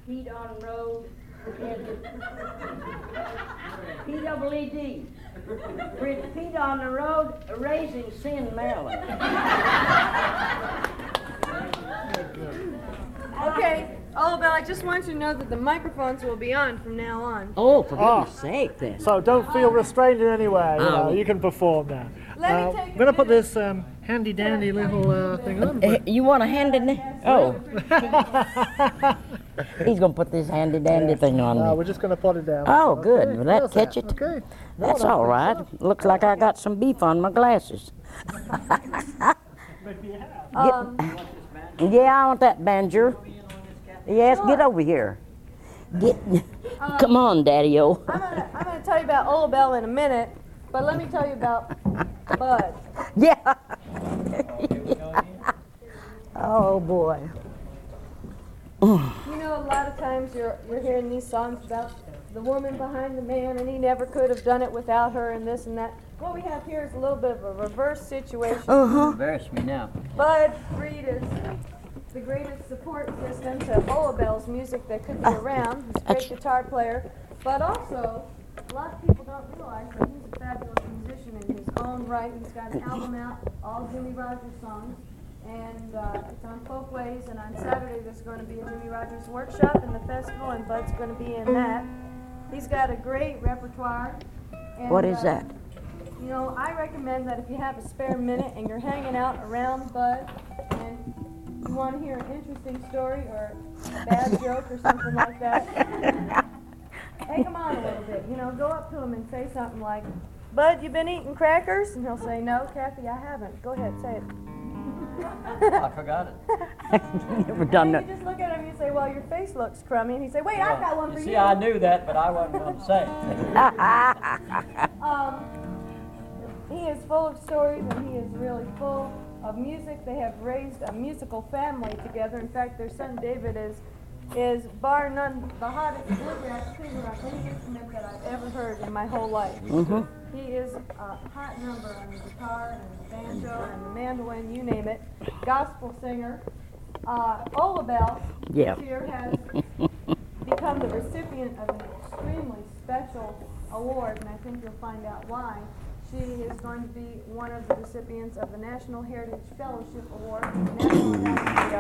Pete on Road, P-double-E-D. Pete on the Road, Raising Sin, Maryland. Okay, Olabelle, I just want you to know that the microphones will be on from now on. Oh, for goodness sake, then. So don't feel restrained in any way. You can perform now. I'm going to put this handy dandy little thing on. You want a handy Oh. He's going to put this handy dandy thing on me. We're just going to put it down. Oh, good. Will that catch it? Okay. That's all right. Looks like I got some beef on my glasses. Yeah, I want that banjo. Yes, get over here. Come on, Daddy-o. I'm gonna tell you about Olabelle in a minute, but let me tell you about Bud. Yeah. Oh, boy. You know, a lot of times you're hearing these songs about the woman behind the man, and he never could have done it without her, and this and that. What we have here is a little bit of a reverse situation. Embarrass me now. Bud Reed is the greatest support system to Olabelle's music that could be around. He's a great guitar player, but also a lot of people don't realize that he's a fabulous musician in his own right. He's got an album out, all Jimmie Rogers songs, and it's on Folkways, and on Saturday there's going to be a Jimmie Rogers workshop in the festival, and Bud's going to be in that. He's got a great repertoire. And, What is that? You know, I recommend that if you have a spare minute and you're hanging out around Bud and you want to hear an interesting story or a bad joke or something like that, take him on a little bit. You know, go up to him and say something like, Bud, you been eating crackers? And he'll say, no, Kathy, I haven't. Go ahead, say it. I forgot it. Never done And that. you just look at him and you say, well, your face looks crummy. And he'd say, wait, I've got one for you. See, I knew that, but I wasn't going to say it. He is full of stories, and he is really full of music. They have raised a musical family together. In fact, their son David is bar none the hottest bluegrass singer on any instrument that I've ever heard in my whole life. He is a hot number on the guitar and the banjo and the mandolin, you name it. Gospel singer. Olabelle this year has become the recipient of an extremely special award, and I think you'll find out why. She is going to be one of the recipients of the National Heritage Fellowship Award for the National Endowment of the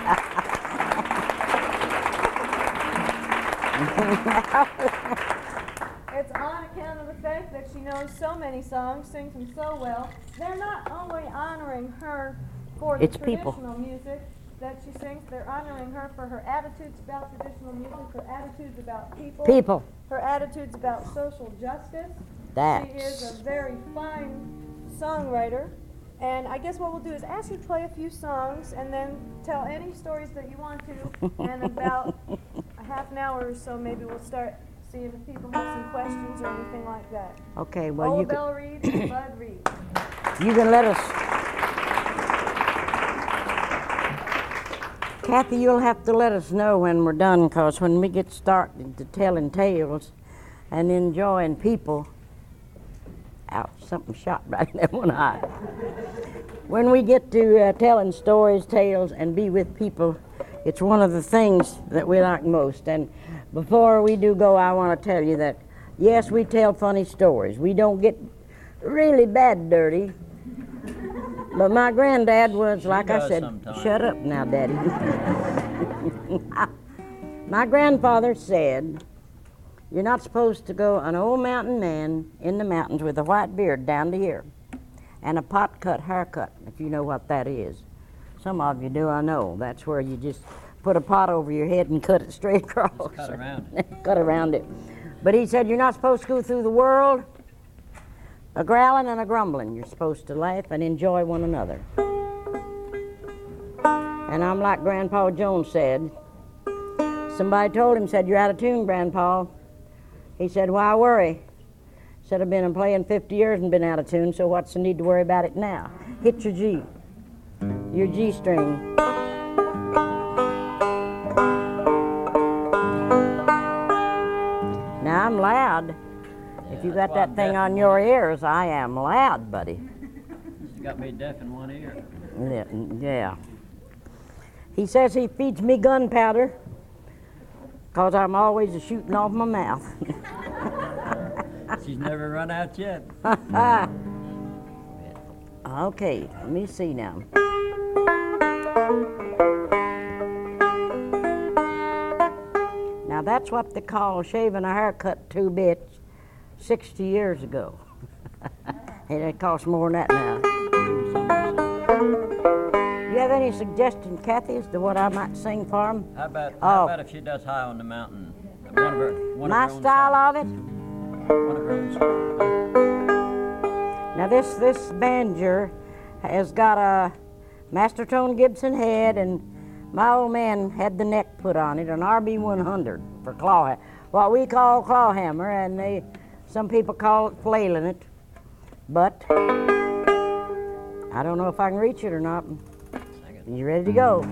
Arts. It's on account of the fact that she knows so many songs, sings them so well. They're not only honoring her for the traditional music that she sings, they're honoring her for her attitudes about traditional music, her attitudes about people. Her attitudes about social justice. She is a very fine songwriter, and I guess what we'll do is ask you to play a few songs and then tell any stories that you want to, and about a half an hour or so maybe we'll start seeing if people have some questions or anything like that. Okay, well, Olabelle Reed and Bud Reed. You can let us... Kathy, you'll have to let us know when we're done, because when we get started to telling tales and enjoying people... Ouch, something shot right in that one eye. When we get to telling stories, tales, and be with people, it's one of the things that we like most. And before we do go, I want to tell you that, yes, we tell funny stories. We don't get really bad dirty. But my granddad was, like I said, shut up now, Daddy. My grandfather said, you're not supposed to go an old mountain man in the mountains with a white beard down to here and a pot-cut haircut, if you know what that is. Some of you do, I know. That's where you just put a pot over your head and cut it straight across. Just cut around it. Cut around it. But he said you're not supposed to go through the world a growling and a grumbling. You're supposed to laugh and enjoy one another. And I'm like Grandpa Jones said. Somebody told him, said, you're out of tune, Grandpa. He said, why worry? Said, I've been playing 50 years and been out of tune, so what's the need to worry about it now? Hit your G, your G string. Now I'm loud. If you got that thing on your ears, I am loud, buddy. It's got me deaf in one ear. Yeah. He says he feeds me gunpowder 'cause I'm always shooting off my mouth. She's never run out yet. Okay, let me see now. Now that's what they call shaving a haircut 2 bits 60 years ago. And it costs more than that now. You have any suggestions, Kathy, as to what I might sing for them? How about if she does High on the Mountain? My style of it? One of her own songs. Now this banjo has got a Master Tone Gibson head, and my old man had the neck put on it, an RB100 for what we call claw hammer, and some people call it flailing it, but I don't know if I can reach it or not. You ready to go?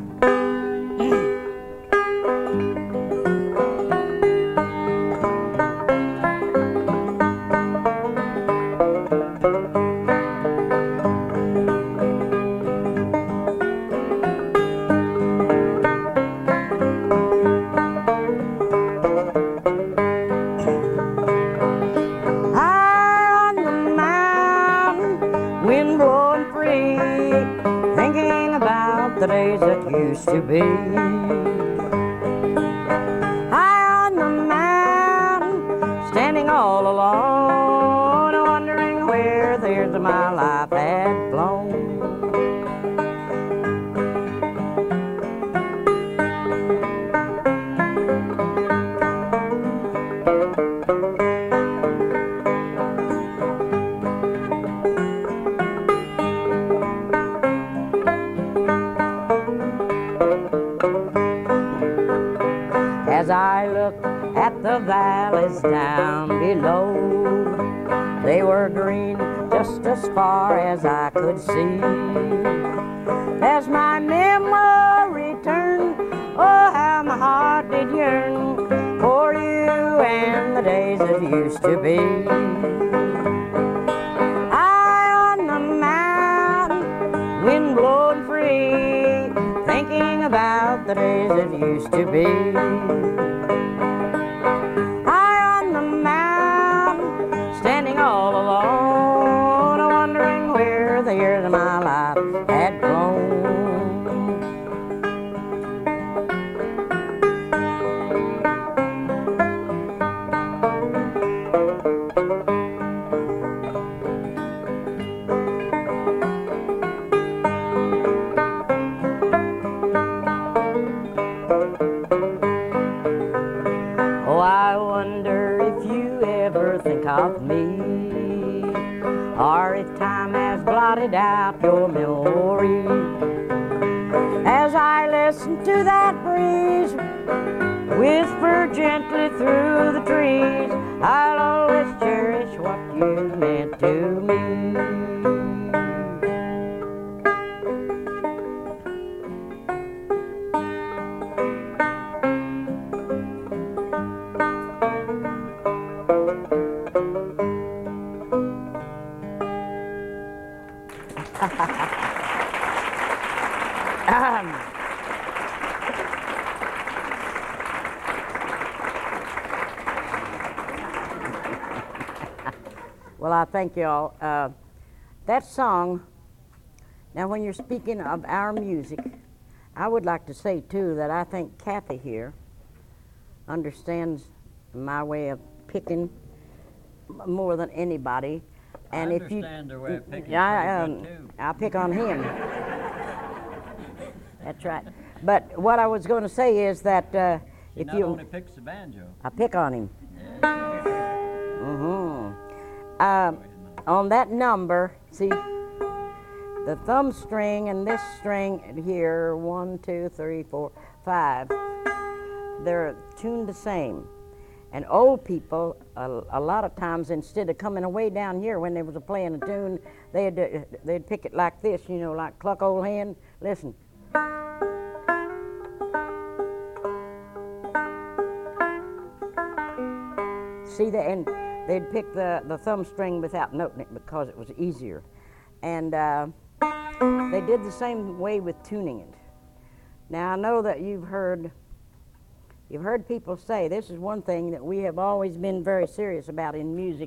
The days that used to be. High on the mountain, standing all alone, wondering where the years of my life had flown. As I looked at the valleys down below, they were green just as far as I could see. As my memory returned, oh, how my heart did yearn for you and the days that used to be. High on the mountain, wind blowing free, thinking about the days that used to be. High on the mountain, standing all alone, wondering where the years of my life had flown. Of me, or if time has blotted out your memory. As I listen to that breeze whisper gently through the trees, I'll always cherish what you meant to me. Well, I thank you all. That song, now when you're speaking of our music, I would like to say, too, that I think Kathy here understands my way of picking more than anybody. And I if you understand her way of picking. I pick on him. That's right. But what I was going to say is that if not only picks the banjo, I pick on him. Yeah. On that number, see, the thumb string and this string here, 1, 2, 3, 4, 5, they're tuned the same. And old people, a lot of times, instead of coming away down here when they was playing a tune, they'd pick it like this, you know, like Cluck Old Hen. Listen. See, and they'd pick the thumb string without noting it because it was easier. And they did the same way with tuning it. Now, I know that you've heard You've heard people say, this is one thing that we have always been very serious about in music,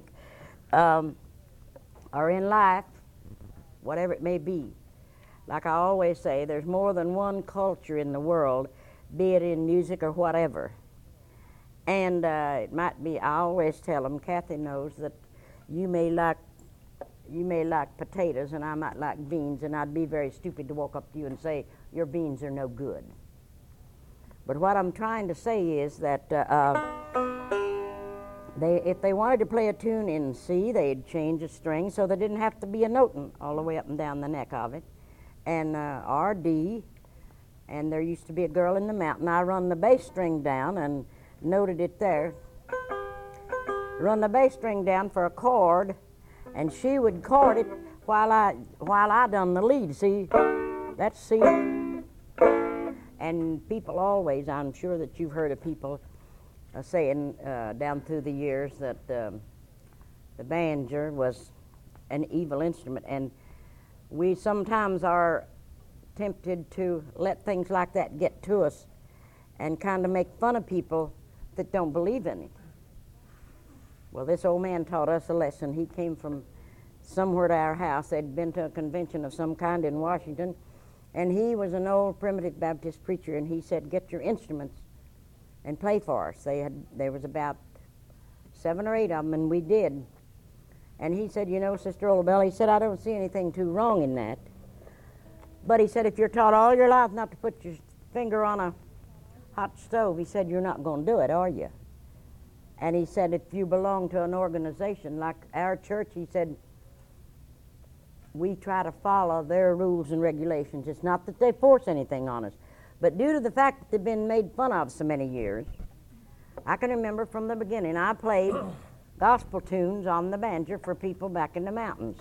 or in life, whatever it may be. Like I always say, there's more than one culture in the world, be it in music or whatever. And it might be, I always tell them, Kathy knows that you may like potatoes and I might like beans, and I'd be very stupid to walk up to you and say, your beans are no good. But what I'm trying to say is that if they wanted to play a tune in C, they'd change a string so there didn't have to be a noting all the way up and down the neck of it. And R, D, and there used to be a girl in the mountain. I run the bass string down and noted it there. Run the bass string down for a chord, and she would chord it while I done the lead. See, that's C. And people always, I'm sure that you've heard of people saying down through the years that the banjo was an evil instrument, and we sometimes are tempted to let things like that get to us and kind of make fun of people that don't believe in it. Well, this old man taught us a lesson. He came from somewhere to our house. They'd been to a convention of some kind in Washington, and he was an old primitive Baptist preacher, and he said, get your instruments and play for us. There was about 7 or 8 of them, and we did. And he said, you know, Sister Olabelle, he said, I don't see anything too wrong in that. But he said, if you're taught all your life not to put your finger on a hot stove, he said, you're not going to do it, are you? And he said, if you belong to an organization like our church, he said, we try to follow their rules and regulations. It's not that they force anything on us. But due to the fact that they've been made fun of so many years, I can remember from the beginning, I played gospel tunes on the banjo for people back in the mountains.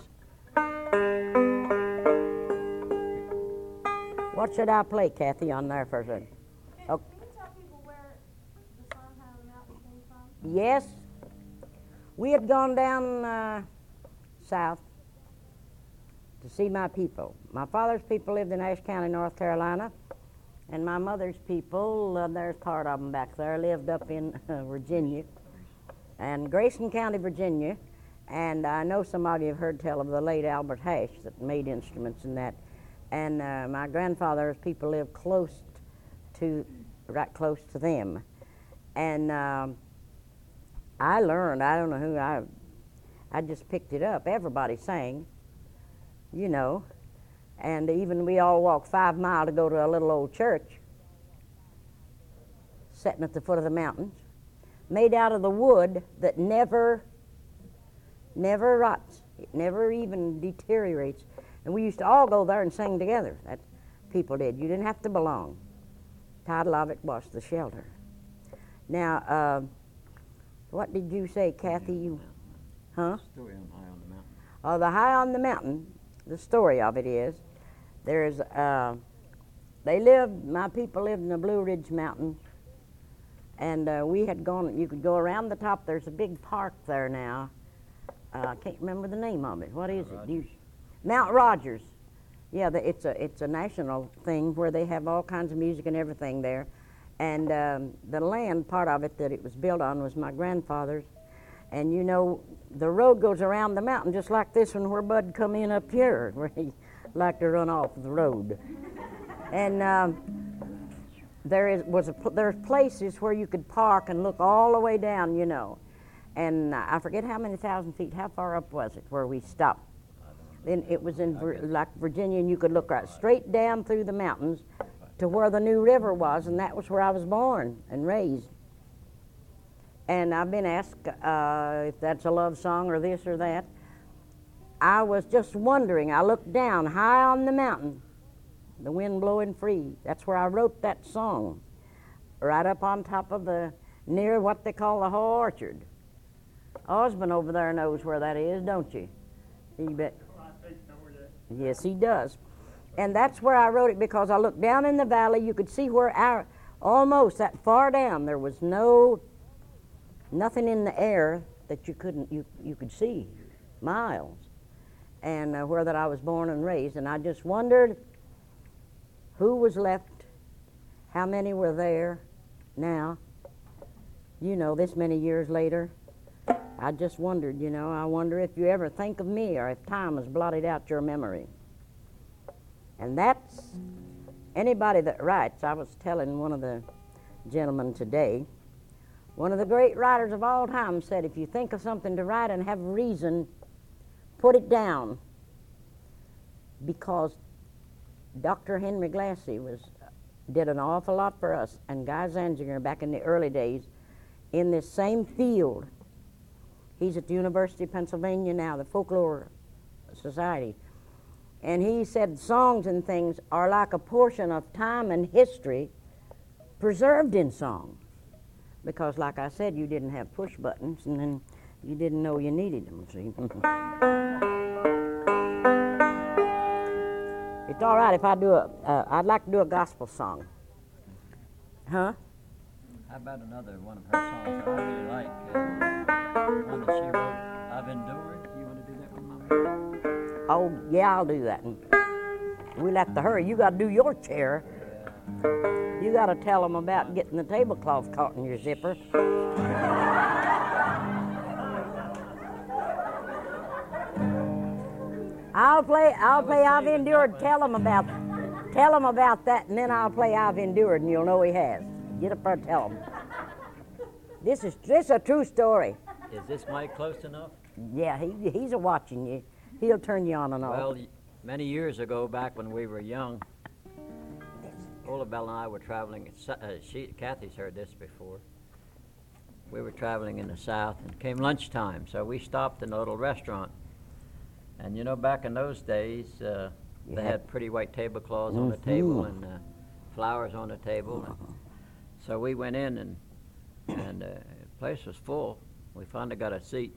What should I play, Kathy, on there for a second? Can you tell people where the song High on the Mountain came from? Yes. We had gone down south to see my people. My father's people lived in Ashe County, North Carolina, and my mother's people, there's part of them back there, lived up in Virginia, and Grayson County, Virginia. And I know some of you have heard tell of the late Albert Hash that made instruments and that. And my grandfather's people lived right close to them. And I learned, I don't know who, I just picked it up. Everybody sang, you know. And even we all walked 5 miles to go to a little old church sitting at the foot of the mountains, made out of the wood that never rots. It never even deteriorates. And we used to all go there and sing together. That people did. You didn't have to belong. Title of it was The Shelter. Now, what did you say, Kathy? Huh? Story on High on the Mountain. Oh, the High on the Mountain. The story of it is, my people lived in the Blue Ridge Mountains, and we had gone, you could go around the top. There's a big park there now. I can't remember the name of it. What is it? Mount Rogers. Yeah, it's a national thing where they have all kinds of music and everything there. And the land part of it that it was built on was my grandfather's. And you know, the road goes around the mountain just like this one where Bud come in up here, where he liked to run off the road. And there's places where you could park and look all the way down, you know. And I forget how many thousand feet, how far up was it where we stopped? Then it was in like Virginia, and you could look right straight down through the mountains to where the New River was, and that was where I was born and raised. And I've been asked if that's a love song or this or that. I was just wondering. I looked down high on the mountain, the wind blowing free. That's where I wrote that song, right up on top of near what they call the Hall Orchard. Osmond over there knows where that is, don't you? You bet. Yes, he does. And that's where I wrote it because I looked down in the valley. You could see where almost that far down there was nothing in the air that you could see miles, and where that I was born and raised. And I just wondered who was left, how many were there now, you know, this many years later, I just wondered, you know, I wonder if you ever think of me or if time has blotted out your memory. And that's anybody that writes. I was telling one of the gentlemen today, one of the great writers of all time said, if you think of something to write and have reason, put it down. Because Dr. Henry Glassy did an awful lot for us, and Guy Zanziger back in the early days in this same field. He's at the University of Pennsylvania now, the Folklore Society. And he said songs and things are like a portion of time and history preserved in song. Because like I said, you didn't have push buttons, and then you didn't know you needed them, see. It's all right if I do I'd like to do a gospel song. Huh? How about another one of her songs that I really like? One that she wrote, I've Endured. You want to do that one, Mama? Oh, yeah, I'll do that. We'll have to hurry. You got to do your chair. You got to tell them about getting the tablecloth caught in your zipper. I'll play I've Endured. Tell them about that, and then I'll play I've Endured, and you'll know he has. Get up there and tell them. This is a true story. Is this mic close enough? Yeah, he's a watching you. He'll turn you on and off. Well, many years ago, back when we were young, Olabelle and I were traveling. Kathy's heard this before. We were traveling in the South, and it came lunchtime, so we stopped in a little restaurant. And you know, back in those days, they had pretty white tablecloths on the table and flowers on the table. And so we went in, and the place was full. We finally got a seat.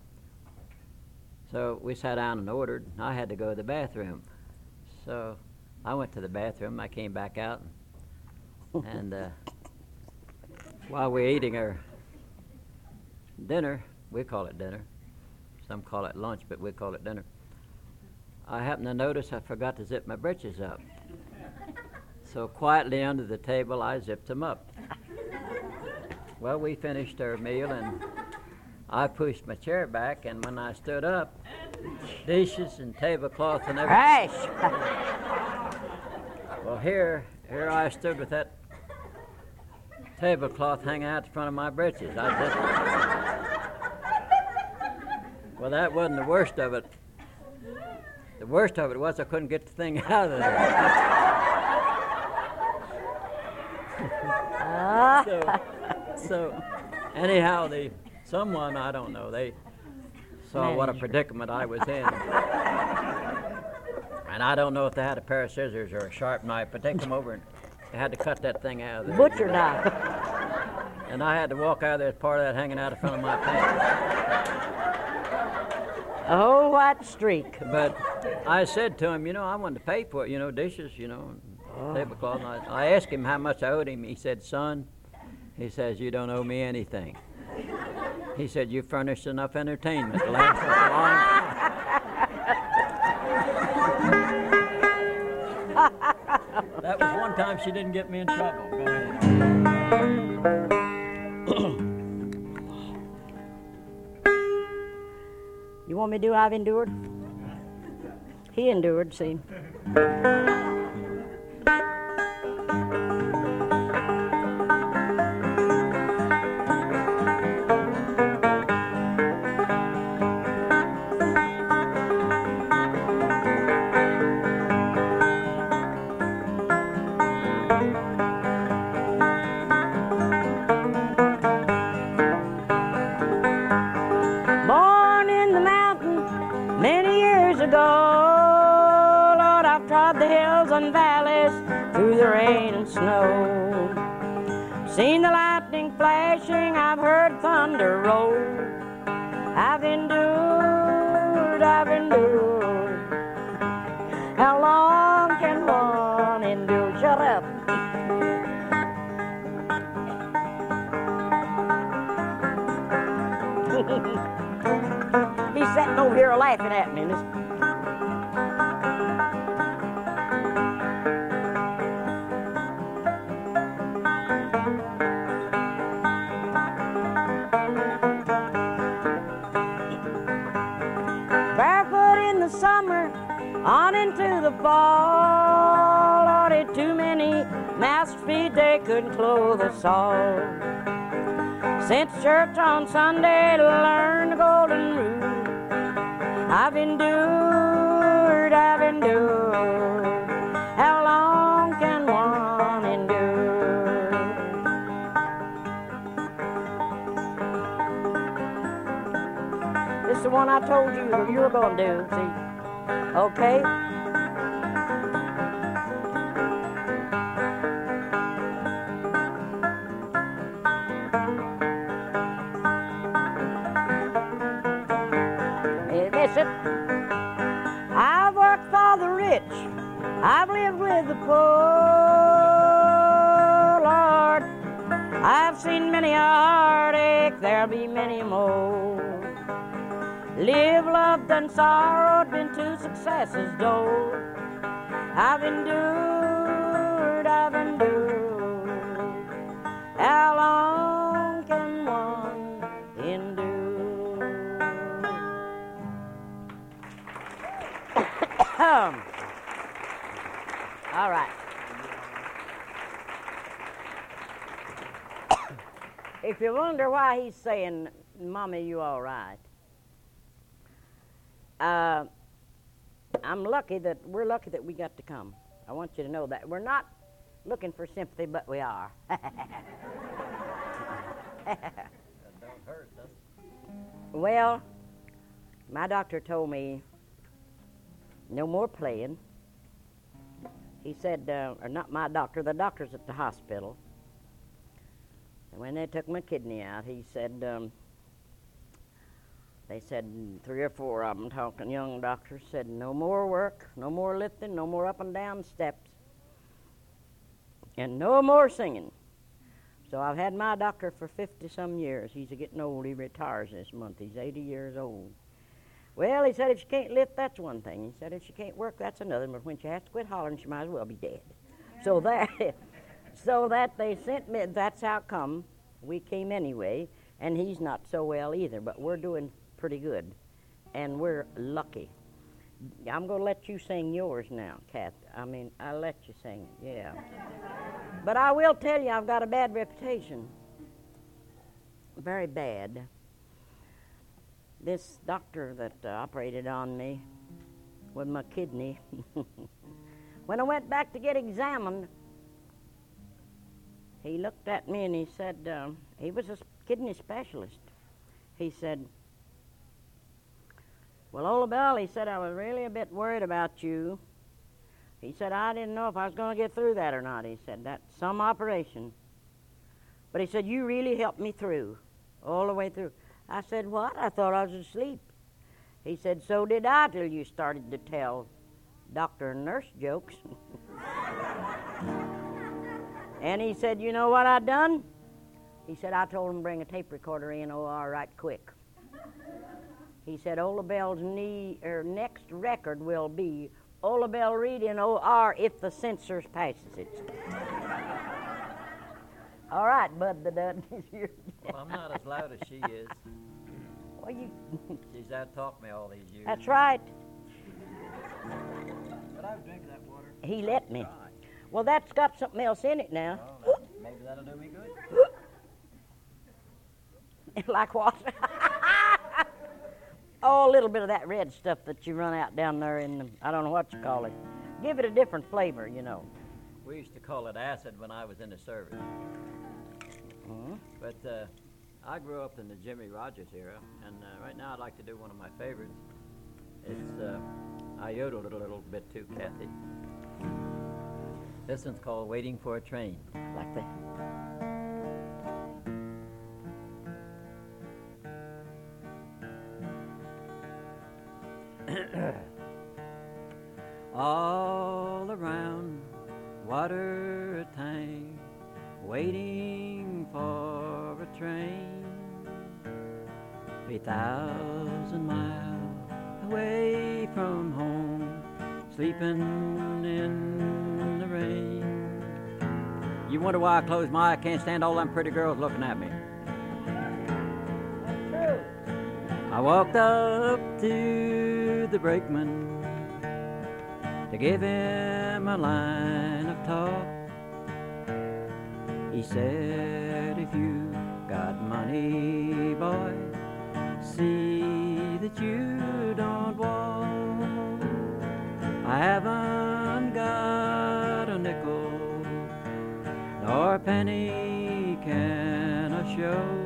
So we sat down and ordered, and I had to go to the bathroom. So I went to the bathroom. I came back out, and while we're eating our dinner, we call it dinner. Some call it lunch, but we call it dinner. I happened to notice I forgot to zip my britches up. So quietly under the table, I zipped them up. Well, we finished our meal, and I pushed my chair back, and when I stood up, dishes and tablecloths and everything. Crash! Well, here I stood with that tablecloth hanging out the front of my britches. Well, that wasn't the worst of it. The worst of it was I couldn't get the thing out of there. So anyhow, someone, I don't know, they saw what a predicament I was in. And I don't know if they had a pair of scissors or a sharp knife, but they come over and they had to cut that thing out of there. Butcher knife. And I had to walk out of there with part of that hanging out in front of my pants. A whole white streak. But I said to him, you know, I wanted to pay for it, you know, dishes, you know, tablecloth. And I asked him how much I owed him. He said, son, he says, you don't owe me anything. He said, you furnished enough entertainment to last us a long time. That was one time she didn't get me in trouble. Go ahead. You want me to do I've Endured? He endured, see. And valleys through the rain and snow. Seen the lightning flashing, I've heard thunder roll. I've endured. How long can one endure? Shut up. He's sitting over here laughing at me. the fall. Lordy, too many masked feet, they couldn't clothe us all. Since church on Sunday to learn the golden rule, I've endured. How long can one endure? This is the one I told you that you were going to do, see? Okay? Listen, I've worked for the rich, I've lived with the poor, Lord. I've seen many a heartache, there'll be many more. Lived, loved, and sorrowed, been to success's door. I've endured. How long can one endure? All right. If you wonder why he's saying, Mommy, you all right? We're lucky that we got to come. I want you to know that. We're not looking for sympathy, but we are. That don't hurt, does it? Well, my doctor told me no more playing. He said, or not my doctor, the doctors at the hospital. And when they took my kidney out, he said, they said 3 or 4 of them, talking young doctors, said no more work, no more lifting, no more up and down steps, and no more singing. So I've had my doctor for 50-some years. He's getting old. He retires this month. He's 80 years old. Well, he said if she can't lift, that's one thing. He said if she can't work, that's another. But when she has to quit hollering, she might as well be dead. So that they sent me. That's how come we came anyway. And he's not so well either. But we're doing pretty good, and we're lucky. I'm going to let you sing yours now, Kath. I'll let you sing it, yeah. But I will tell you, I've got a bad reputation. Very bad. This doctor that operated on me with my kidney, when I went back to get examined, he looked at me and he said, he was a kidney specialist. He said, well, Ola Bell, he said, I was really a bit worried about you. He said, I didn't know if I was going to get through that or not. He said, that's some operation. But he said, you really helped me through, all the way through. I said, what? I thought I was asleep. He said, so did I till you started to tell doctor and nurse jokes. And he said, you know what I done? He said, I told him to bring a tape recorder in OR right quick. He said, Ola Bell's next record will be Ola Bell Reed in OR if the censors passes it. All right, Bud the Dud. Well, I'm not as loud as she is. Well, She's out-talked me all these years. That's right. But I was drinking that water. He let me. Well, that's got something else in it now. Oh, maybe that'll do me good. Like what? Oh, a little bit of that red stuff that you run out down there in the, I don't know what you call it. Give it a different flavor, you know. We used to call it acid when I was in the service. Mm-hmm. But I grew up in the Jimmy Rogers era, and right now I'd like to do one of my favorites. It's, I yodeled it a little bit too, Kathy. This one's called Waiting for a Train. Like that. All around, water tank, waiting for a train. 3,000 miles away from home, sleeping in the rain. You wonder why I close my eye? I can't stand all them pretty girls looking at me. That's true. I walked up to the brakeman to give him a line of talk. He said, if you got money, boy, see that you don't walk. I haven't got a nickel nor a penny can I show.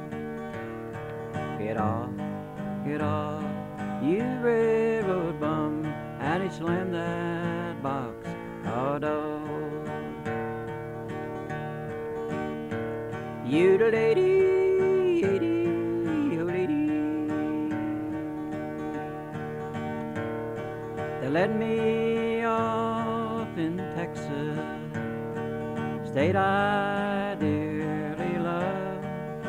Get off, you railroad bum. And he slammed that box door. You the lady, oh lady, they let me off in Texas, state I dearly love.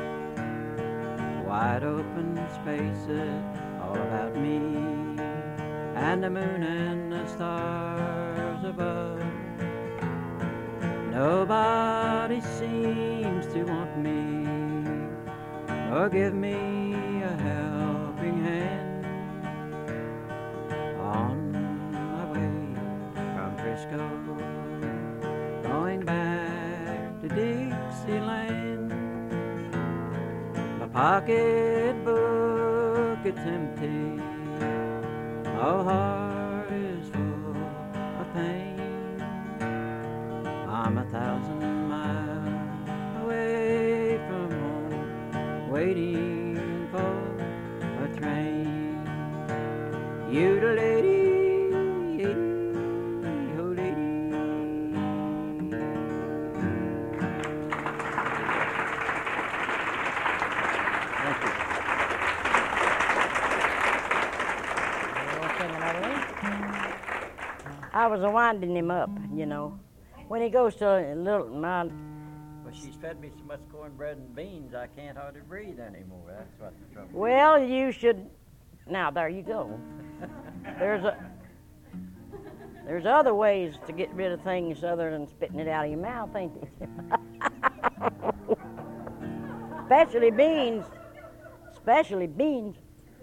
Wide open spaces all about me, and the moon and the stars above. Nobody seems to want me or give me a helping hand. On my way from Frisco, going back to Dixieland, my pocketbook, it's empty. My heart is full of pain. I'm 1,000 miles away from home, waiting for a train. You the lady, oh lady. Thank you. I was winding him up, you know. When he goes to a little, Well, she's fed me so much cornbread and beans, I can't hardly breathe anymore. That's what the trouble is. well, you should. Now there you go. There's other ways to get rid of things other than spitting it out of your mouth, ain't there? Especially beans. Especially beans.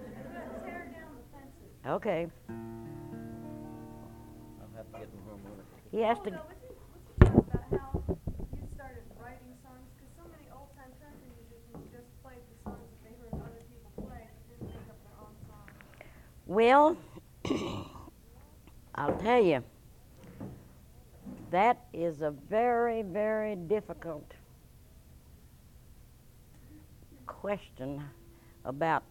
Okay. I'll have to get them home with it. He has to. About how you started writing songs, because so many old-time country musicians just played the songs that they heard other people play, but didn't make up their own songs. Well, I'll tell you, that is a very, very difficult question about,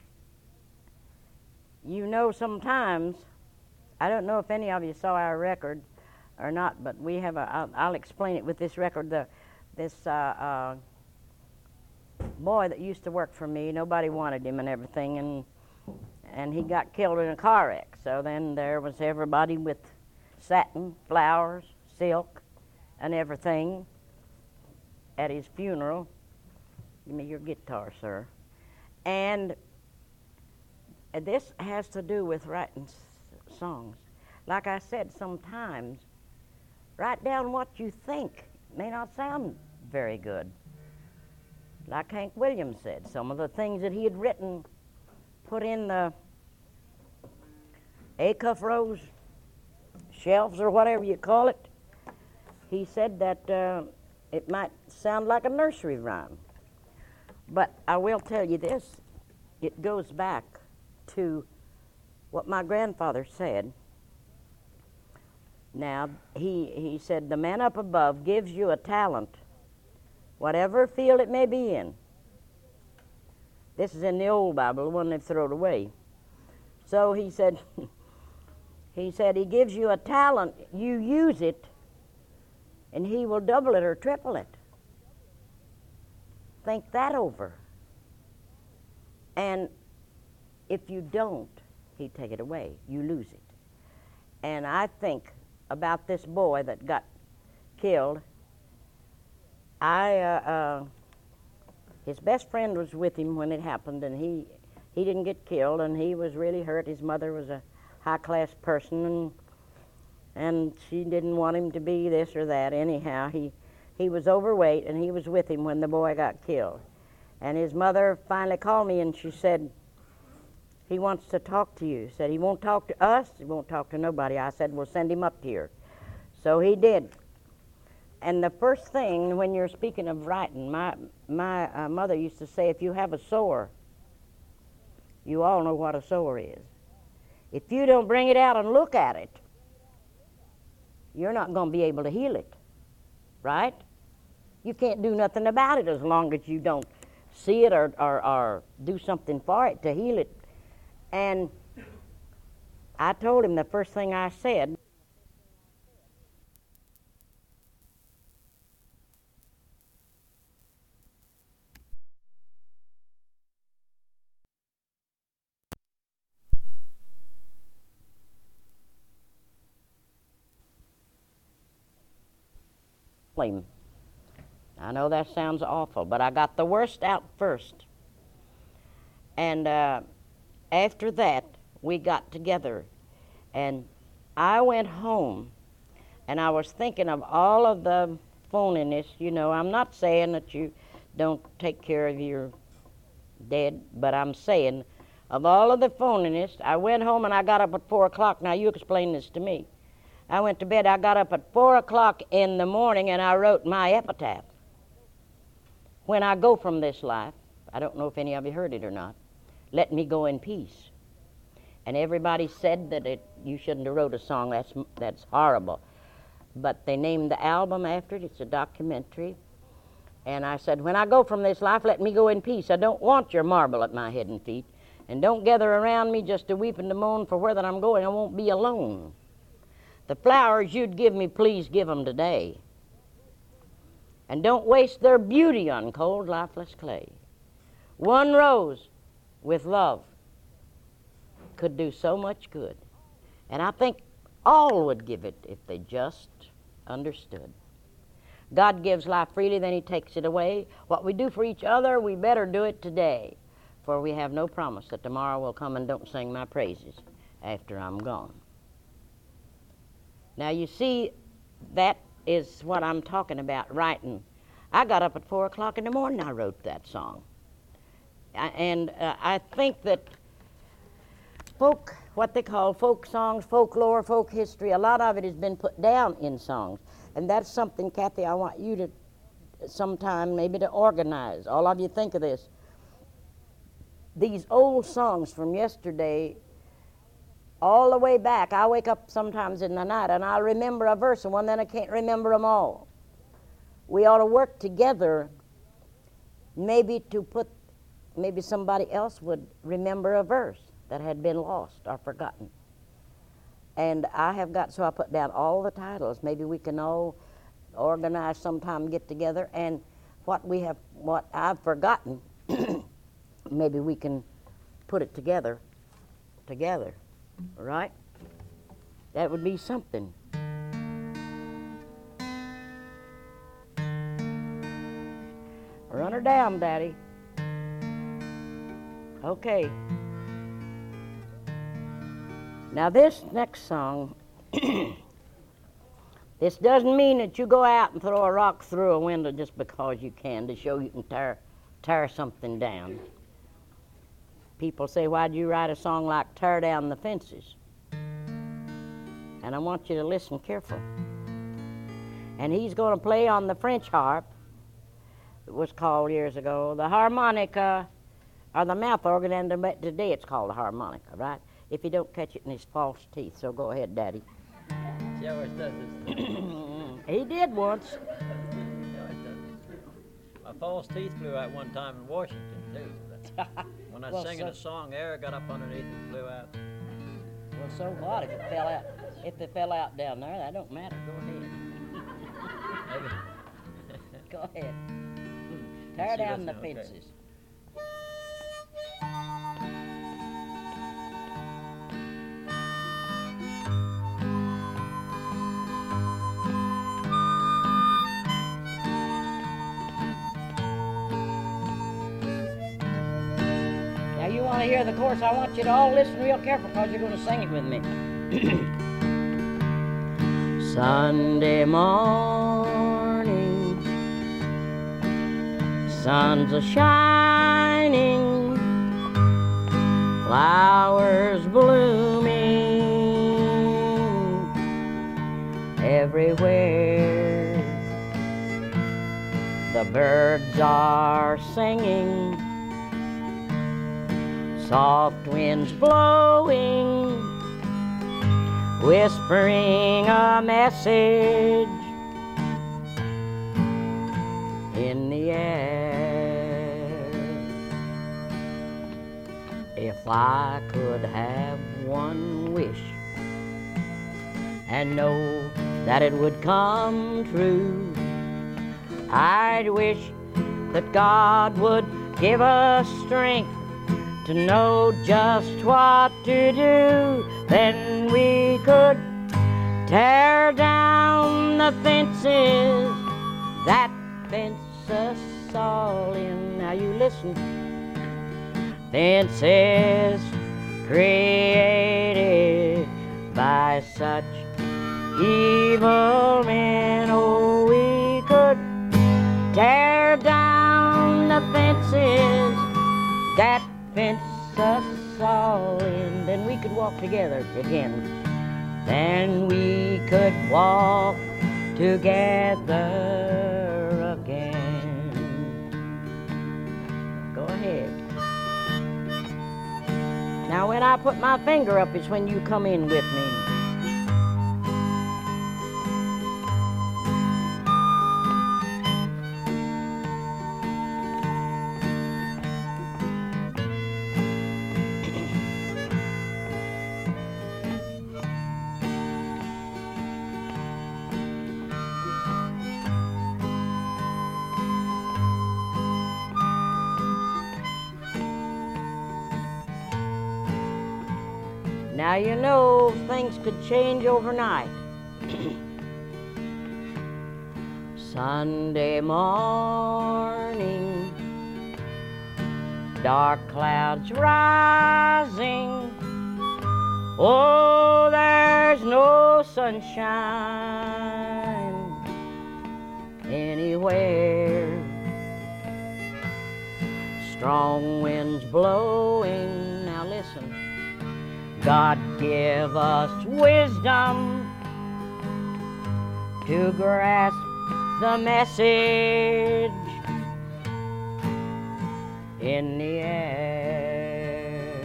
you know, sometimes, I don't know if any of you saw our record or not, but we have I'll explain it with this record. This boy that used to work for me, nobody wanted him and everything, and he got killed in a car wreck. So then there was everybody with satin, flowers, silk, and everything at his funeral. Give me your guitar, sir. And this has to do with writing songs. Like I said, sometimes write down what you think. It may not sound very good. Like Hank Williams said, some of the things that he had written, put in the Acuff Rose shelves or whatever you call it. He said that it might sound like a nursery rhyme. But I will tell you this, it goes back to what my grandfather said. Now, he said, the man up above gives you a talent, whatever field it may be in. This is in the old Bible, the one they've thrown away. So he said, he gives you a talent, you use it, and he will double it or triple it. Think that over. And if you don't, he'd take it away. You lose it. And I think about this boy that got killed. His best friend was with him when it happened, and he didn't get killed, and he was really hurt. His mother was a high-class person, and she didn't want him to be this or that. Anyhow, he was overweight, and he was with him when the boy got killed. And his mother finally called me, and she said, He wants to talk to you. Said he won't talk to us, he won't talk to nobody. I said, well, send him up here. So he did. And the first thing, when you're speaking of writing, my mother used to say, if you have a sore, you all know what a sore is. If you don't bring it out and look at it, you're not going to be able to heal it, right? You can't do nothing about it as long as you don't see it or do something for it to heal it. And I told him the first thing I said, him. I know that sounds awful, but I got the worst out first. And after that, we got together. And I went home, and I was thinking of all of the phoniness. You know, I'm not saying that you don't take care of your dead, but I'm saying of all of the phoniness, I went home and I got up at 4 o'clock. Now, you explain this to me. I went to bed, I got up at 4 o'clock in the morning, and I wrote my epitaph. When I go from this life, I don't know if any of you heard it or not, let me go in peace. And everybody said that you shouldn't have wrote a song, that's horrible. But they named the album after it, it's a documentary. And I said, when I go from this life, let me go in peace. I don't want your marble at my head and feet. And don't gather around me just to weep and to moan for where that I'm going. I won't be alone. The flowers you'd give me, please give them today. And don't waste their beauty on cold, lifeless clay. One rose with love could do so much good. And I think all would give it if they just understood. God gives life freely, then he takes it away. What we do for each other, we better do it today. For we have no promise that tomorrow will come and don't sing my praises after I'm gone. Now, you see, that is what I'm talking about, writing. I got up at 4 o'clock in the morning, I wrote that song. I think that what they call folk songs, folklore, folk history, a lot of it has been put down in songs. And that's something, Kathy, I want you to sometime maybe to organize. All of you think of this. These old songs from yesterday, all the way back, I wake up sometimes in the night and I'll remember a verse and one, then I can't remember them all. We ought to work together maybe somebody else would remember a verse that had been lost or forgotten. And I put down all the titles. Maybe we can all organize sometime, get together, and what I've forgotten, maybe we can put it together, right? That would be something. Run her down, Daddy. Okay. Now this next song, this doesn't mean that you go out and throw a rock through a window just because you can, to show you can tear something down. People say, why'd you write a song like Tear Down the Fences? And I want you to listen careful. And he's going to play on the French harp. It was called years ago the harmonica, or the mouth organ, and today it's called a harmonica, right? If you don't catch it in his false teeth. So go ahead, Daddy. He always does this. He did once. He always does this. My false teeth flew out one time in Washington, too. When I was singing a song, air got up underneath and flew out. Well, so what if it fell out? If it fell out down there, that don't matter. Go ahead. Go ahead. Tear down the fences. Now you want to hear the chorus. I want you to all listen real careful because you're going to sing it with me. Sunday morning, sun's a shining, flowers blooming everywhere. The birds are singing, soft winds blowing, whispering a message in the air. If I could have one wish and know that it would come true, I'd wish that God would give us strength to know just what to do. Then we could tear down the fences that fence us all in. Now you listen. Fences created by such evil men. Oh, we could tear down the fences that fence us all in. Then we could walk together again. Then we could walk together again. Go ahead. Now when I put my finger up is when you come in with me. Now you know things could change overnight. Sunday morning, dark clouds rising. Oh, there's no sunshine anywhere. Strong winds blowing. Now listen. God give us wisdom to grasp the message in the air.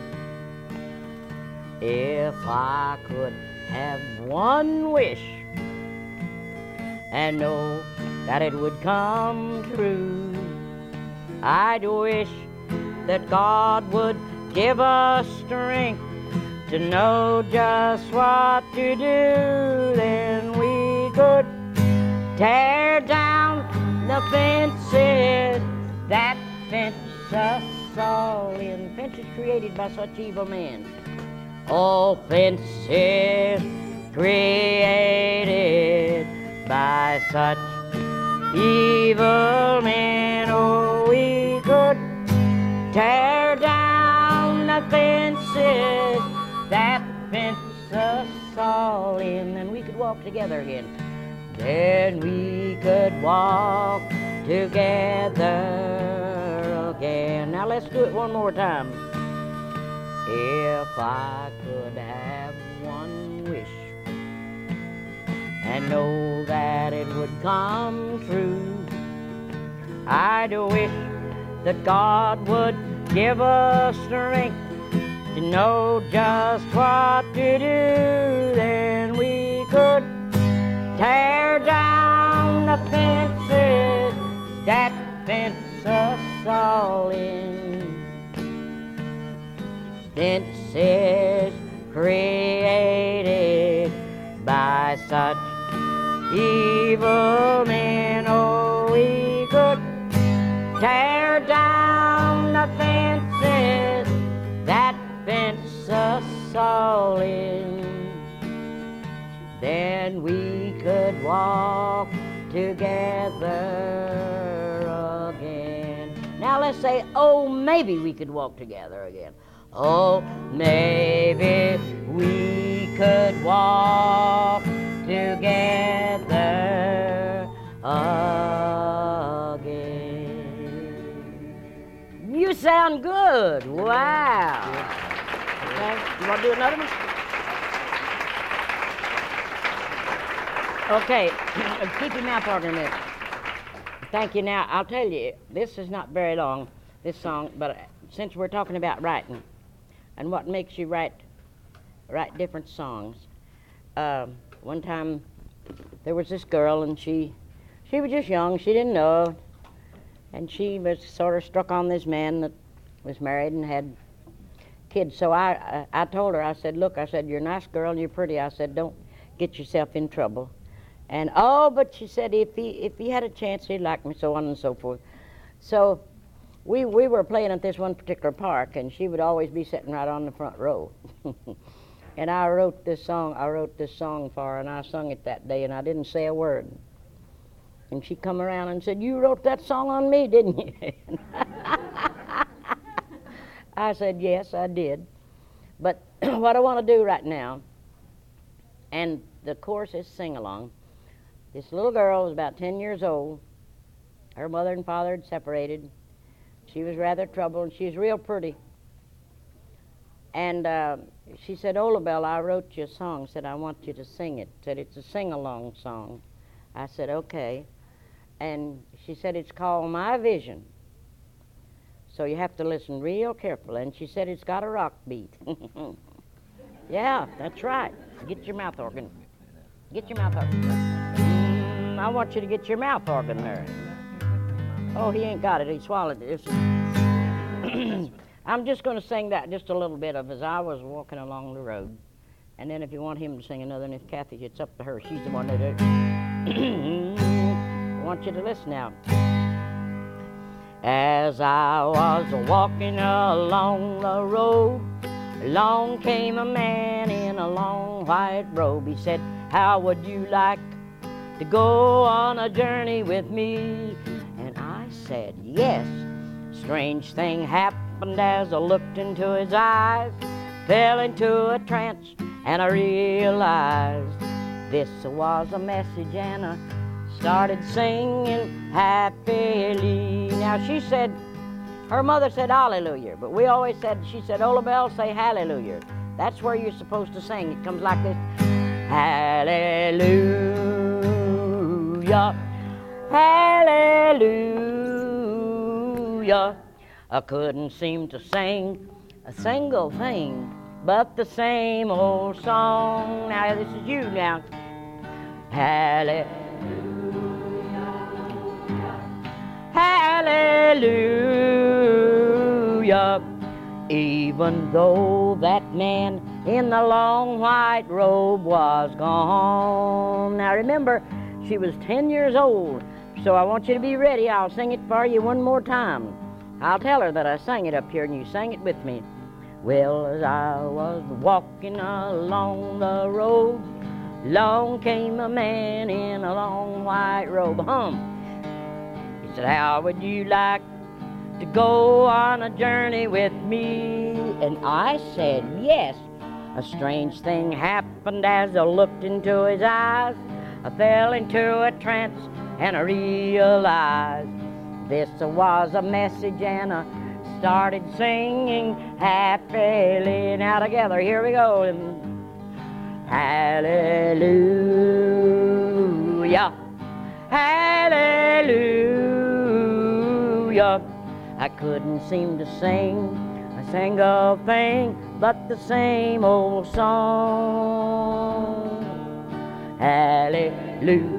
If I could have one wish and know that it would come true, I'd wish that God would give us strength to know just what to do. Then we could tear down the fences that fence us all in. Fences created by such evil men. All fences created by such evil men. Oh, we could tear down the fences that fence us all in. Then we could walk together again. Then we could walk together again. Now let's do it one more time. If I could have one wish and know that it would come true, I'd wish that God would give us strength to know just what to do. Then we could tear down the fences that fence us all in. Fences created by such evil men. Oh, we could tear down the fences that fence us all in. Then we could walk together again. Now let's say, oh, maybe we could walk together again. Oh, maybe we could walk together again. You sound good. Wow. want to do another one? Okay, keep your mouth organ there. Thank you. Now, I'll tell you, this is not very long, this song, but since we're talking about writing and what makes you write different songs, one time there was this girl, and she was just young, she didn't know, and she was sort of struck on this man that was married and had kids. So I told her, I said, look, I said, you're a nice girl and you're pretty. I said, don't get yourself in trouble. And but she said, if he had a chance, he'd like me, so on and so forth. So we were playing at this one particular park, and she would always be sitting right on the front row. And I wrote this song for her, and I sung it that day, and I didn't say a word. And she come around and said, you wrote that song on me, didn't you? I said, yes, I did. But what I want to do right now, and the chorus is sing-along. This little girl was about 10 years old. Her mother and father had separated. She was rather troubled, and she was real pretty. And she said, Olabelle, I wrote you a song. Said, I want you to sing it. Said, it's a sing-along song. I said, okay. And she said, it's called My Vision. So you have to listen real careful. And she said, it's got a rock beat. Yeah, that's right. Get your mouth organ. Get your mouth organ. I want you to get your mouth organ there. Oh, he ain't got it. He swallowed it. I'm just going to sing that just a little bit of as I was walking along the road. And then if you want him to sing another, and if Kathy, it's up to her. She's the one that I want you to listen now. As I was walking along the road, along came a man in a long white robe. He said, how would you like to go on a journey with me? And I said, yes. Strange thing happened as I looked into his eyes, fell into a trance, and I realized this was a message, and I started singing happily. Now she said, her mother said hallelujah, but we always said, she said, Olabelle, say hallelujah. That's where you're supposed to sing. It comes like this. Hallelujah, hallelujah. I couldn't seem to sing a single thing but the same old song. Now this is you now. Hallelujah, hallelujah. Even though that man in the long white robe was gone. Now remember, she was 10 years old, so I want you to be ready. I'll sing it for you one more time. I'll tell her that I sang it up here and you sang it with me. Well, as I was walking along the road, along came a man in a long white robe. He said, how would you like to go on a journey with me? And I said, yes. A strange thing happened as I looked into his eyes. I fell into a trance and I realized this was a message, and I started singing happily. Now together, here we go. Hallelujah, hallelujah. I couldn't seem to sing a single thing but the same old song. Hallelujah,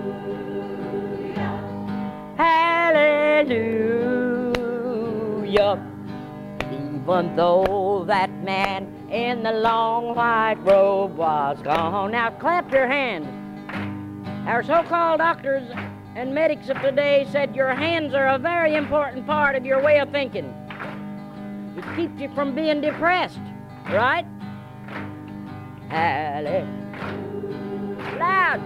hallelujah. Even though that man in the long white robe was gone. Now clap your hands. Our so-called doctors and medics of today said your hands are a very important part of your way of thinking. It keeps you from being depressed, right? Hallelujah. Loud.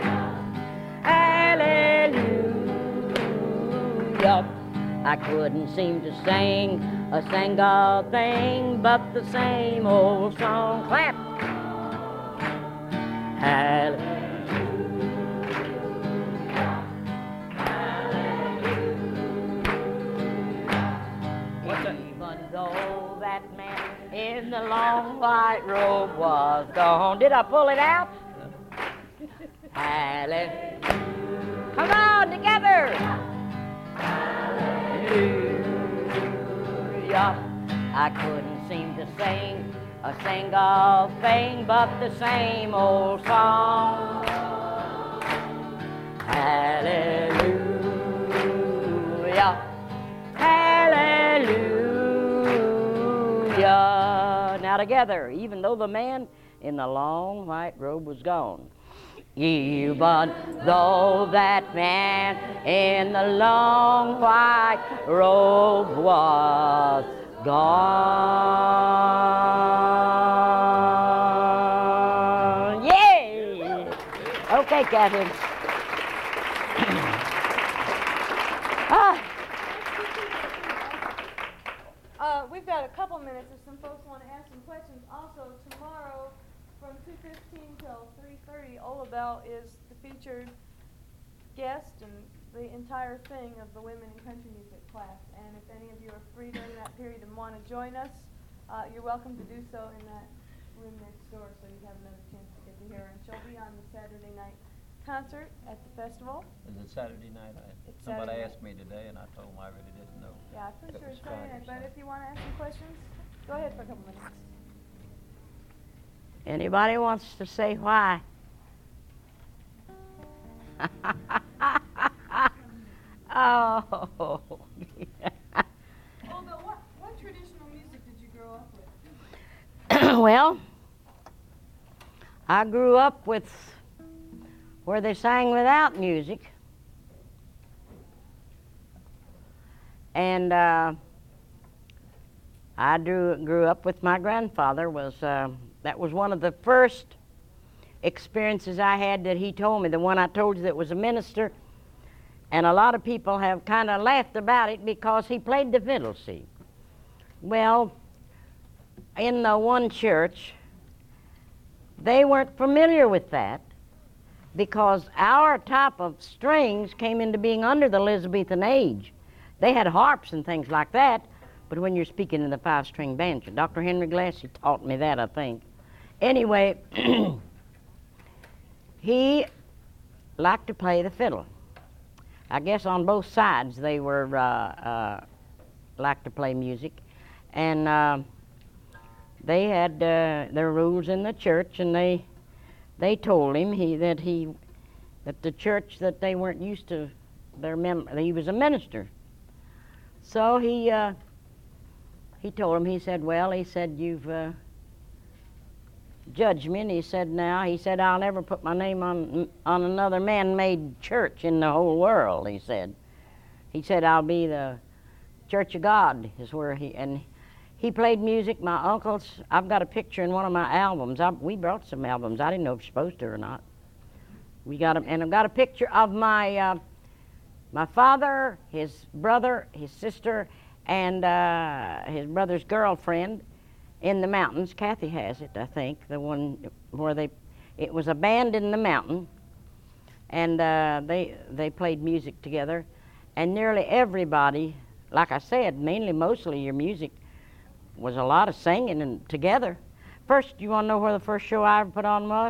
Hallelujah. I couldn't seem to sing a single thing but the same old song. Clap. Hallelujah. Even though that man in the long long white robe was gone. Did I pull it out? Hallelujah. Come on, together. Hallelujah. I couldn't seem to sing a single thing but the same old song. Hallelujah. Hallelujah. Now together, even though the man in the long white robe was gone. Even though that man in the long white robe was gone. Yay! Okay, Kathy. We've got a couple minutes if some folks want to ask some questions. Also, tomorrow from 2:15 till 3:30, Ola Bell is the featured guest and the entire thing of the Women in Country Music class. And if any of you are free during that period and want to join us, you're welcome to do so in that room next door so you have another chance to get to hear her. And she'll be on the Saturday night concert at the festival. Is it Saturday night? It's Somebody Saturday asked me today, and I told them I really didn't know. Yeah, I'm pretty It sure was it's Saturday Friday, night, but so. if you want to ask some questions, go ahead for a couple minutes. Anybody wants to say why? Oh. Oh, but what traditional music did you grow up with? Well, I grew up with where they sang without music. And I grew up with my grandfather. That was one of the first experiences I had that he told me, the one I told you that was a minister. And a lot of people have kind of laughed about it because he played the fiddle, see. Well, in the one church, they weren't familiar with that because our type of strings came into being under the Elizabethan age. They had harps and things like that, but when you're speaking in the five-string banjo, Dr. Henry Glassy taught me that, I think. Anyway, he liked to play the fiddle. I guess on both sides they were liked to play music, and they had their rules in the church, and they told him that the church that they weren't used to he was a minister. So he told him, he said, you've judged me, and he said, I'll never put my name on another man-made church in the whole world, he said. He said, I'll be the Church of God, is where he played music. My uncles, I've got a picture in one of my albums. We brought some albums. I didn't know if you're supposed to or not. We got them, and I've got a picture of my father, his brother, his sister, and his brother's girlfriend in the mountains. Kathy has it, I think, the one where it was a band in the mountain, and they played music together, and nearly everybody, like I said, mostly your music was a lot of singing and together. First, you want to know where the first show I ever put on was?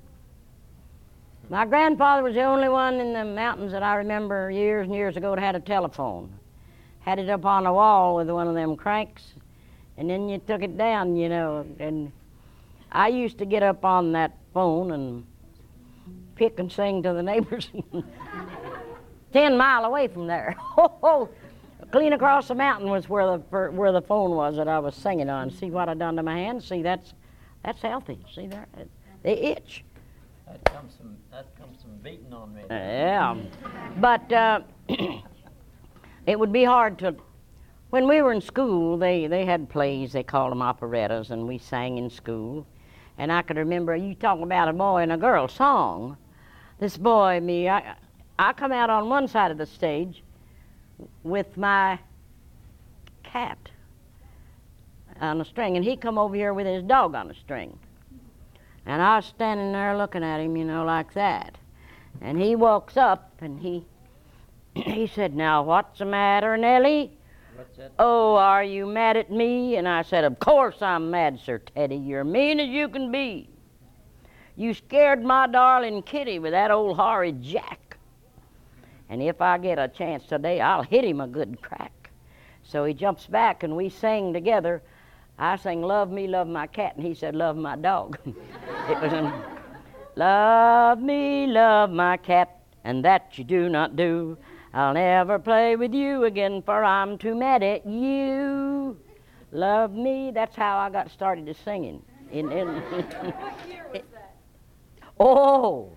My grandfather was the only one in the mountains that I remember years and years ago that had a telephone. Had it up on the wall with one of them cranks, and then you took it down, and I used to get up on that phone and pick and sing to the neighbors 10 miles away from there. Clean across the mountain was where the phone was that I was singing on. See what I done to my hands? See, that's healthy. See there? They itch. That comes some beating on me. Yeah, but it would be hard to. When we were in school, they had plays. They called them operettas, and we sang in school. And I could remember, you talking about a boy and a girl song. This boy, me, I come out on one side of the stage with my cat on a string, and he come over here with his dog on a string. And I was standing there looking at him, like that. And he walks up, and he said, "Now, what's the matter, Nellie? What's that? Oh, are you mad at me? And I said, of course I'm mad, Sir Teddy. You're mean as you can be. You scared my darling Kitty with that old horrid Jack. And if I get a chance today, I'll hit him a good crack. So he jumps back and we sang together. I sang, love me, love my cat, and he said, love my dog. It was love me, love my cat, and that you do not do. I'll never play with you again, for I'm too mad at you. Love me, that's how I got started to singing. What year was that? Oh!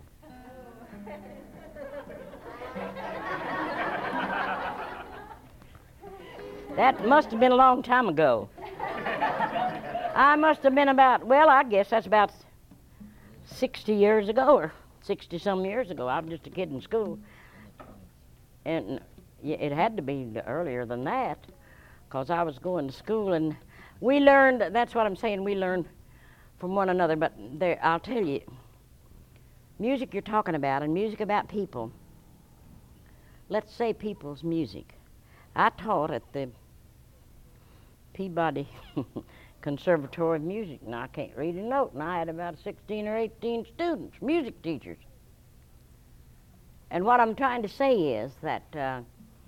That must have been a long time ago. I must have been about, well, I guess that's about 60 years ago or 60-some years ago. I was just a kid in school. And it had to be earlier than that because I was going to school and we learned, that's what I'm saying, we learned from one another. But there, I'll tell you, music you're talking about and music about people, let's say people's music. I taught at the Peabody Conservatory of Music, and I can't read a note, and I had about 16 or 18 students, music teachers. And what I'm trying to say is that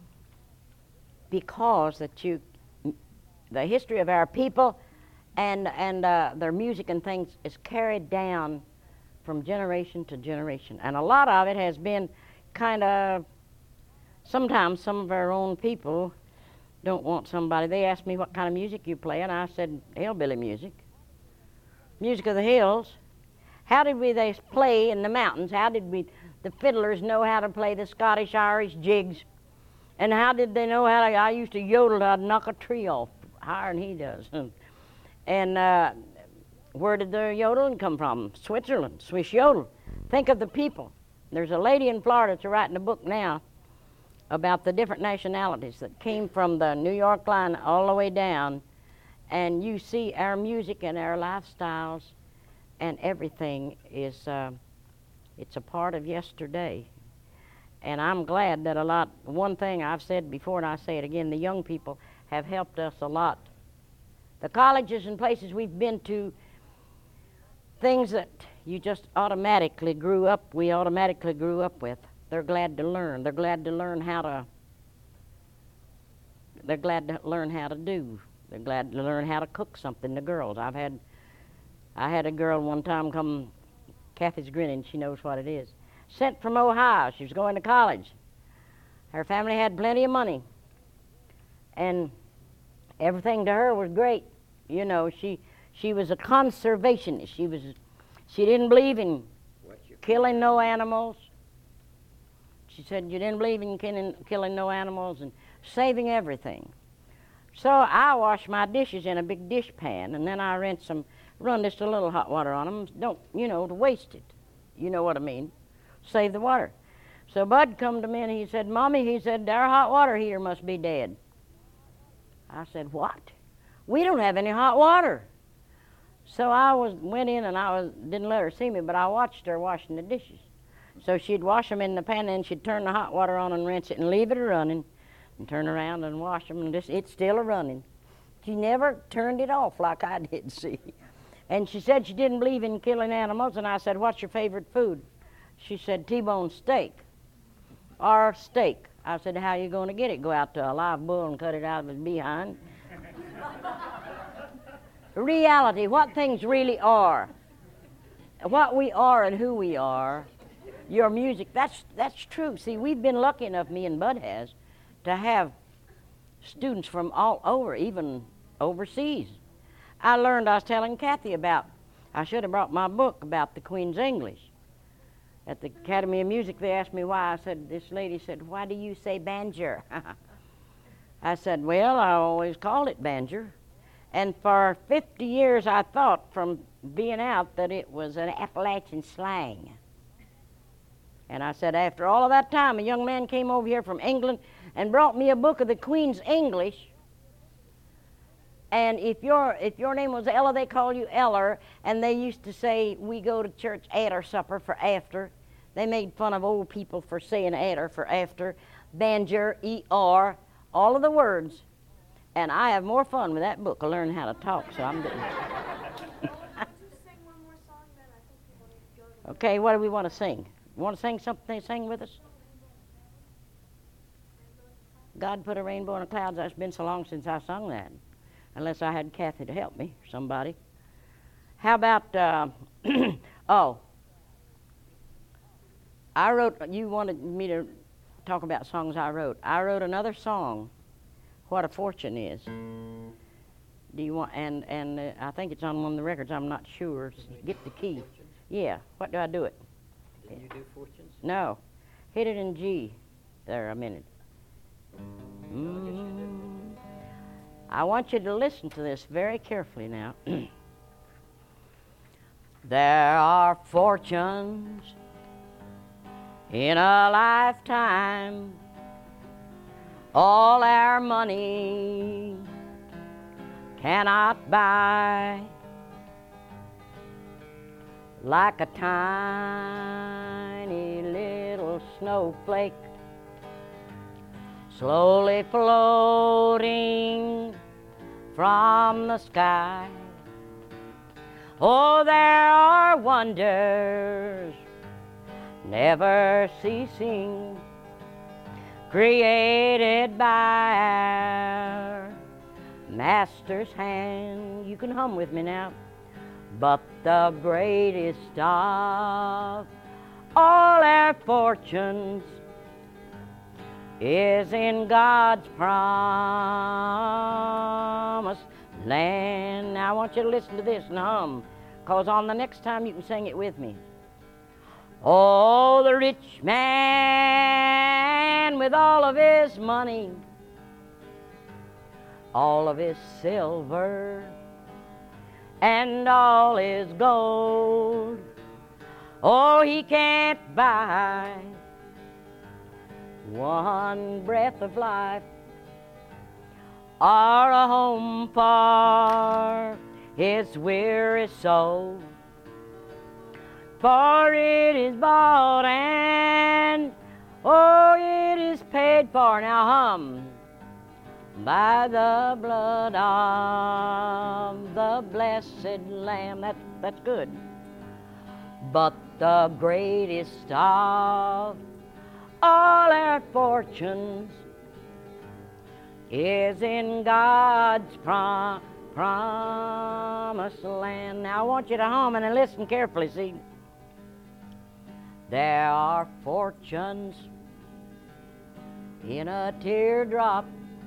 because the history of our people and their music and things is carried down from generation to generation, and a lot of it has been kind of, sometimes some of our own people don't want somebody. They asked me what kind of music you play, and I said hillbilly music, music of the hills. How did they play in the mountains? How did the fiddlers know how to play the Scottish Irish jigs? And how did they know how to, I used to yodel, I'd knock a tree off higher than he does. And where did the yodeling come from? Switzerland, Swiss yodel. Think of the people. There's a lady in Florida that's writing a book now about the different nationalities that came from the New York line all the way down, and you see our music and our lifestyles and everything is, it's a part of yesterday. And I'm glad that one thing I've said before and I say it again, the young people have helped us a lot. The colleges and places we've been to, things that you just automatically grew up with. They're glad to learn. They're glad to learn how to do. They're glad to learn how to cook something, the girls. I had a girl one time come, Kathy's grinning, she knows what it is. Sent from Ohio, she was going to college. Her family had plenty of money. And everything to her was great. You know, she was a conservationist. She didn't believe in killing no animals. She said you didn't believe in killing no animals and saving everything. So I wash my dishes in a big dish pan, and then I run just a little hot water on them. Don't, to waste it. You know what I mean. Save the water. So Bud come to me and he said, Mommy, he said, our hot water heater must be dead. I said, what? We don't have any hot water. So I went in and didn't let her see me, but I watched her washing the dishes. So she'd wash them in the pan, and she'd turn the hot water on and rinse it and leave it running and turn around and wash them, and it's still a-running. She never turned it off like I did, see. And she said she didn't believe in killing animals, and I said, what's your favorite food? She said, T-bone steak or steak. I said, how are you going to get it? Go out to a live bull and cut it out of his behind. Reality, what things really are, what we are and who we are. Your music, that's true. See, we've been lucky enough, me and Bud has, to have students from all over, even overseas. I was telling Kathy I should have brought my book about the Queen's English. At the Academy of Music, they asked me why. This lady said, why do you say banjer? I said, well, I always called it banjer. And for 50 years, I thought from being out that it was an Appalachian slang. And I said, after all of that time, a young man came over here from England and brought me a book of the Queen's English. And if your name was Ella, they call you Eller. And they used to say, we go to church after supper for after. They made fun of old people for saying after for after. Banjer, E-R, all of the words And I have more fun with that book of learning how to talk, so I'm doing Okay, what do we want to sing? You want to sing something? Sing with us? God put a rainbow in the clouds. It's been so long since I sung that. Unless I had Kathy to help me, or somebody. How about, I wrote, you wanted me to talk about songs I wrote. I wrote another song, What a Fortune Is. Do you want, and I think it's on one of the records, I'm not sure. Get the key. Yeah, what do I do it? Didn't you do Fortunes? No, hit it in G. There, a minute. I want you to listen to this very carefully now. There are fortunes in a lifetime, all our money cannot buy, like a tiny little snowflake slowly floating from the sky. Oh, there are wonders never ceasing, created by our Master's hand. You can hum with me now. But the greatest of all our fortunes is in God's promised land. Now I want you to listen to this and hum, because on the next time you can sing it with me. Oh, the rich man with all of his money, all of his silver, and all his gold, oh, he can't buy one breath of life or a home for his weary soul. For it is bought and, oh, it is paid for. Now hum. By the blood of the blessed Lamb. That's good. But the greatest of all our fortunes is in God's promised land. Now I want you to hum and listen carefully, see. There are fortunes in a teardrop.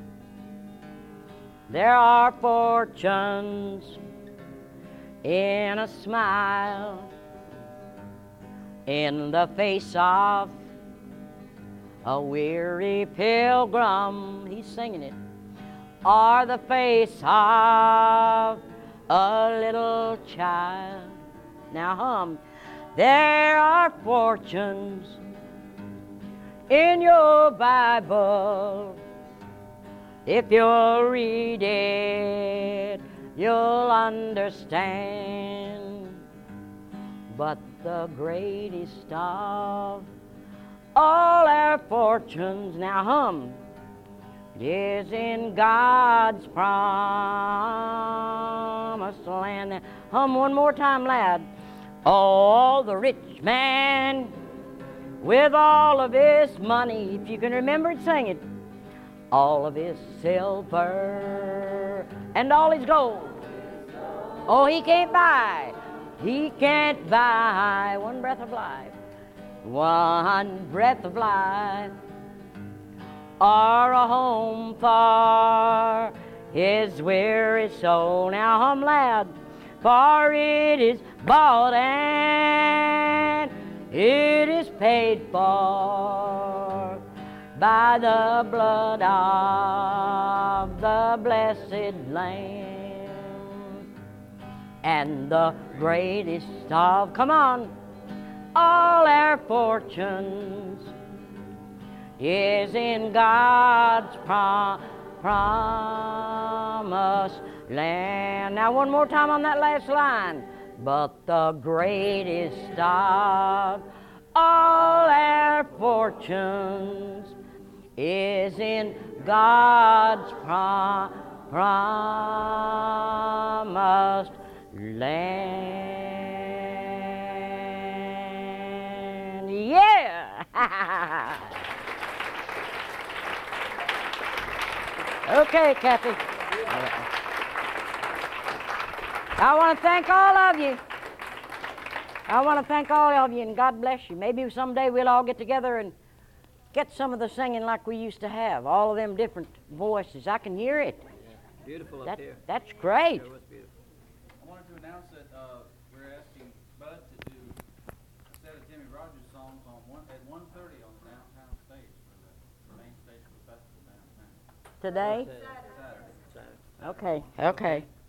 There are fortunes in a smile, in the face of a weary pilgrim, he's singing it, or the face of a little child. Now hum. There are fortunes in your Bible. If you'll read it, you'll understand. But the greatest of all our fortunes, now hum, is in God's promised land. Now, hum one more time loud. Oh, the rich man with all of his money, if you can remember it, sing it. All of his silver and all his gold. Oh, he can't buy one breath of life. One breath of life, or a home for his weary soul. Now hum loud. For it is bought and it is paid for by the blood of the blessed Lamb. And the greatest of, come on, all our fortunes is in God's promised land. Now one more time on that last line. But the greatest of all our fortunes is in God's promised land. Yeah! Okay, Kathy. I want to thank all of you. I want to thank all of you, and God bless you. Maybe someday we'll all get together and get some of the singing like we used to have, all of them different voices. I can hear it. Beautiful up here. That's great. It was beautiful. I wanted to announce that we're asking Bud to do a set of Jimmy Rogers songs at 1:30 on the downtown stage for the main stage of the festival downtown. Today? Saturday. Okay, okay.